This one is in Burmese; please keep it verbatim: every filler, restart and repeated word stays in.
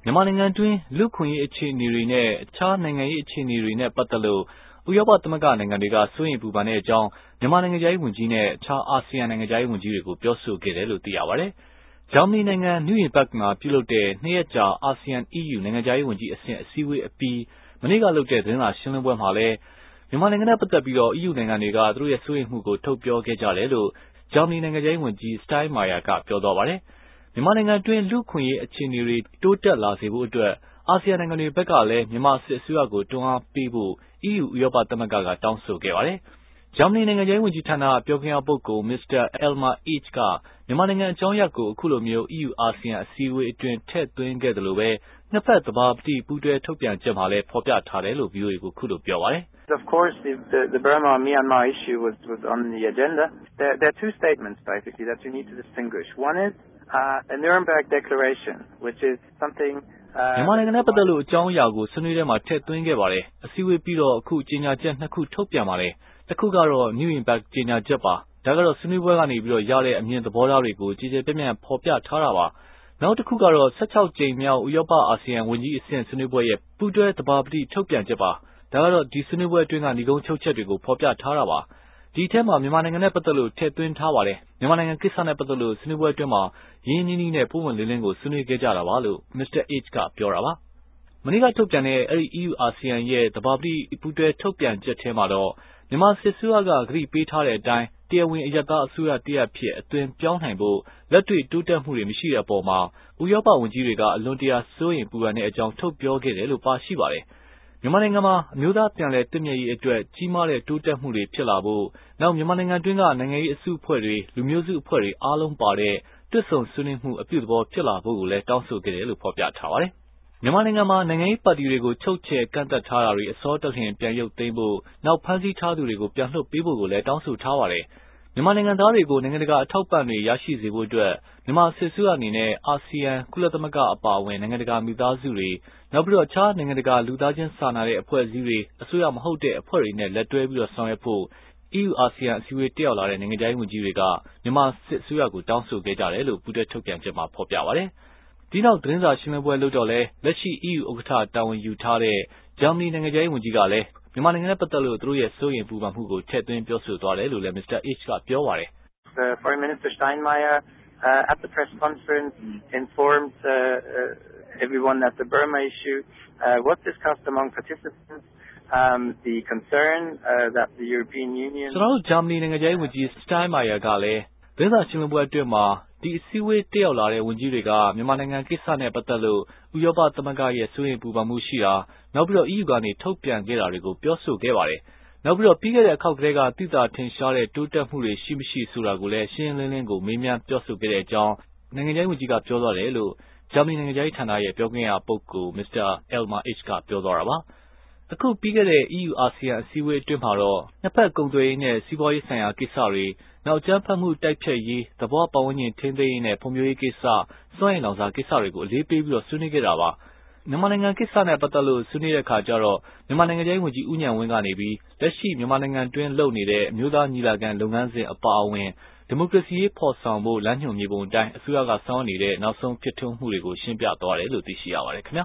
မြန်မာနိုင်ငံတွင်းလူ့ခွင့်ရေးအခြေအနေတွေနဲ့အခြားနိုင်ငံရေးအခြေအနေတွေနဲ့ပတ်သက်လို့ဥရောပသမဂ္ဂနိုင်ငံတွေကစိုးရိမ်ပူပန်တဲ့အကြောင်းမြန်မာနိုင်ငံသားရေးဝန်ကြီးနဲ့အခြားအာဆီယံနိုင်ငံသားရေးဝန်ကြီးတွေကိုပြောဆိုခဲ့တယ်လို့သိရပါတယ်။ဂျာမနီနိုင်ငံနယူးယင်ဘတ်မှာပြုလုပ်တဲ့နှစ်ရက်ကြာအာဆီယံ E U နိုင်ငံသားရေးဝန်ကြီးအဆင့်အစည်းအဝေးအပြီးမနေ့ကလုပ်တဲ့သတင်းစာရှင်းလင်းပွဲမှာလည်းမြန်မာနိုင်ငံနဲ့ပတ်သက်ပြီး E U နိုင်ငံတွေကသူတို့ရဲ့စိုးရိမ်မှုကိုထုတ်ပြောခဲ့ကြတယ်လို့ဂျာမနီနိုင်ငံသားရေးဝန်ကြီး Steinmeier ကပြောသွားပါတယ်။မြန်မာနိုင်ငံတွင်းလူ့ခွင့်ရေးအခြေအနေတွေတိုးတက်လာစေဖို့အတွက်အာဆီယံနိုင်ငံတွေဘက်ကလည်းမြန်မာစစ်အစိုးရကိုတွန်းအားပေးဖို့ E U ဥရောပသမဂ္ဂကတောင်းဆိုခဲ့ပါတယ်။ဂျာမနီနိုင်ငံခြားရေးဝန်ကြီးဌာနပြောခွင့်ရပုဂ္ဂိုလ် Mr. Elmar H ကမြန်မာနိုင်ငံအကြောင်းရပ်ကိုအခုလိုမျိုး E U အာဆီယံအစည်းအဝေးအတွင်းထည့်သွင်းခဲ့သလိုပဲနှစ်ဖက်သဘာပတိပူးတွဲထုတ်ပြန်ချက်မှာလည်းဖော်ပြထားတယ်လို့ V O A ကိုအခုလိုပြောပါတယ်။ Of course, the, the, the Burma-Myanmar issue was, was on the agenda. There, there are two statements, basically, that you need to distinguish. One is uh, a Nuremberg Declaration, which is something... မြန်မာနိုင်ငံနဲ့ပတ်သက်လို့အကြောင်းအရာကိုဆွေးနွေးထဲမှာထည့်သွင်းခဲ့ပါတယ်။အစည်းအဝေးပြီးတော့အခုကြေညာချက်နှစ်ခုထုတ်ပြန်ပါတယ်။တစ်ခုကတော့ New Impact ကြေညာချက်ပါ။ဒါကတော့ဆွေးနွေးပွဲကနေပြီးတော့ရတဲ့အမြင်သဘောထားတွေကိုကြည်ကြဲပြန့်ပြန့်ဖော်ပြထားတာပါ။နောက်တစ်ခုကတော့ဆယ့်ခြောက်ကြိမ်မြောက်ဥရောပအာဆီယံဝန်ကြီးအဆင့်ဆွေးနွေးပွဲရဲ့ပူးတွဲသဘာပတိထုတ်ပြန်ချက်ပါ။ဒါကတော့ဒီဆွေးနွေးပွဲအတွင်းကဏီကုန်းချုပ်ချက်တွေကိုဖော်ပြထားတာပါ။ဒီအထဲမှာမြန်မာနိုင်ငံနဲ့ပတ်သက်လို့ထည့်သွင်းထားပါတယ်။မြန်မာနိုင်ငံကိစ္စနဲ့ပတ်သက်လို့ဆွေးနွေးပွဲအတွင်းမှာရင်းရင်းနှီးနှီးနဲ့ပွင့်ပွင့်လင်းလင်းကိုဆွေးနွေးခဲ့ကြတာပါလို့ Mr. H ကပြောတာပါ။မနေ့ကထုတ်ပြန်တဲ့အဲဒီ E U အာဆီယံရဲ့သဘာပတိပူးတွဲထုတ်ပြန်ချက်ထဲမှာတော့မြန်မာစစ်အစိုးရကကတိပေးထားတဲ့အတိုင်းတရားဝင်အရပ်သားအစိုးရတရပ်ဖြစ်အသွင်ပြောင်းနိုင်ဖို့လက်တွေ့တိုးတက်မှုတွေမရှိတဲ့အပေါ်မှာဥရောပဝန်ကြီးတွေကအလွန်တရာစိုးရိမ်ပူပန်တဲ့အကြောင်းထုတ်ပြောခဲ့တယ်လို့ပါရှိပါတယ်။မြန်မာနိုင်ငံမှာအမျိုးသားပြန်လည်တည်မြဲရေးအတွက်ကြီးမားတဲ့တိုးတက်မှုတွေဖြစ်လာဖို့နောက်မြန်မာနိုင်ငံတွင်းကနိုင်ငံရေးအစုအဖွဲ့တွေလူမျိုးစုအဖွဲ့တွေအားလုံးပါတဲ့တွစ်ဆုံဆွေးနွေးမှုအပြုသဘောဖြစ်လာဖို့ကိုလည်းတောင်းဆိုခဲ့တယ်လို့ဖော်ပြထားပါတယ်။မြန်မာနိုင်ငံမှာနိုင်ငံရေးပါတီတွေကိုချုပ်ချယ်ကန့်သက်ထားတာတွေအစောတလျင်ပြန်ရုပ်သိမ်းဖို့နောက်ဖမ်းဆီးထားသူတွေကိုပြန်လွှတ်ပေးဖို့ကိုလည်းတောင်းဆိုထားပါတယ်။မြန်မာနိုင်ငံသားတွေကိုနိုင်ငံတကာအထောက်အပံ့တွေရရှိစေဖို့အတွက်မြန်မာစစ်အစိုးရအနေနဲ့အာဆီယံကုလသမဂ္ဂအပါအဝင်နိုင်ငံတကာမိသားစုတွေနောက်ပြီးတော့အခြားနိုင်ငံတကာလူသားချင်းစာနာတဲ့အဖွဲ့အစည်းတွေအစိုးရမဟုတ်တဲ့အဖွဲ့တွေနဲ့လက်တွဲပြီးတော့ဆောင်ရွက်ဖို့ E U အာဆီယံအစည်းအဝေးတက်ရောက်လာတဲ့နိုင်ငံခြားရေးဝန်ကြီးတွေကမြန်မာစစ်အစိုးရကိုတောင်းဆိုခဲ့ကြတယ်လို့ပူးတွဲထုတ်ပြန်ချက်မှာဖော်ပြပါတယ်။ဒီနောက်သတင်းစာရှင်းလင်းပွဲလုပ်တော့လဲလက်ရှိ E U ဥက္ကဋ္ဌတာဝန်ယူထားတဲ့ဂျာမနီနိုင်ငံခြားရေးဝန်ကြီးကလည်းမြန်မာနိုင်ငံနဲ့ပတ်သက်လို့သူတို့ရဲ့စိုးရိမ်ပူပန်မှုကိုထည့်သွင်းပြောဆိုသွားတယ်လို့လည်း Mr. H ကပြောပါတယ်။ Foreign Minister Steinmeier uh, at the press conference informed uh, uh, everyone that the Burma issue uh, was discussed among participants. Um, the concern uh, that the European Union ကျွန်တော်တို့ဂျာမနီနိုင်ငံခြားရေးဝန်ကြီး Steinmeier ကလည်းသတင်းစာရှင်းလင်းပွဲအတွင်းမှာဒီအစည်းအဝေးတက်ရောက်လာတဲ့ဝန်ကြီးတွေကမြန်မာနိုင်ငံကိစ္စနဲ့ပတ်သက်လို့ဥရောပသမဂ္ဂရဲ့စိုးရိမ်ပူပန်မှုရှိတာနောက်ပြီးတော့ E U ကနေထုတ်ပြန်ခဲ့တာတွေကိုပြောဆိုခဲ့ပါတယ်။နောက်ပြီးတော့ပြီးခဲ့တဲ့အခေါက်ကတည်းကသိသာထင်ရှားတဲ့တိုးတက်မှုတွေရှိမရှိဆိုတာကိုလည်းရှင်းရှင်းလင်းလင်းကိုမေးမြန်းပြောဆိုခဲ့တဲ့အကြောင်းနိုင်ငံခြားရေးဝန်ကြီးကပြောသွားတယ်လို့ဂျာမနီနိုင်ငံခြားရေးဌာနရဲ့ပြောခွင့်ရပုဂ္ဂိုလ် Mr. Elmar H ကပြောသွားတာပါ။အခုပြီးခဲ့တဲ့ E U အာဆီယံအစည်းအဝေးအတွင်းမှာတော့နှစ်ဖက်ကုန်သွယ်ရေးနဲ့စီးပွားရေးဆိုင်ရာကိစ္စတွေနောက်အကြမ်းဖက်မှုတိုက်ဖျက်ရေးသဘောပတ်ဝန်းကျင်ထိန်းသိမ်းရေးနဲ့ဖွံ့ဖြိုးရေးကိစ္စစွမ်းအင်လောင်စာကိစ္စတွေကိုအလေးပေးပြီးတော့ဆွေးနွေးခဲ့တာပါ။မြန်မာနိုင်ငံကိစ္စနဲ့ပတ်သက်လို့ဆွေးနွေးတဲ့အခါကျတော့မြန်မာနိုင်ငံခြားရေးဝန်ကြီးဦးဉာဏ်ဝင်းကနေပြီးလက်ရှိမြန်မာနိုင်ငံတွင်းလုပ်နေတဲ့အမျိုးသားညီလာခံလုပ်ငန်းစဉ်အပါအဝင်ဒီမိုကရေစီရေးဖော်ဆောင်ဖို့လမ်းညွှန်မြေပုံအတိုင်းအစိုးရကဆောင်ရွက်နေတဲ့နောက်ဆုံးဖြစ်ထွန်းမှုတွေကိုရှင်းပြသွားတယ်လို့သိရှိရပါတယ်ခင်ဗျာ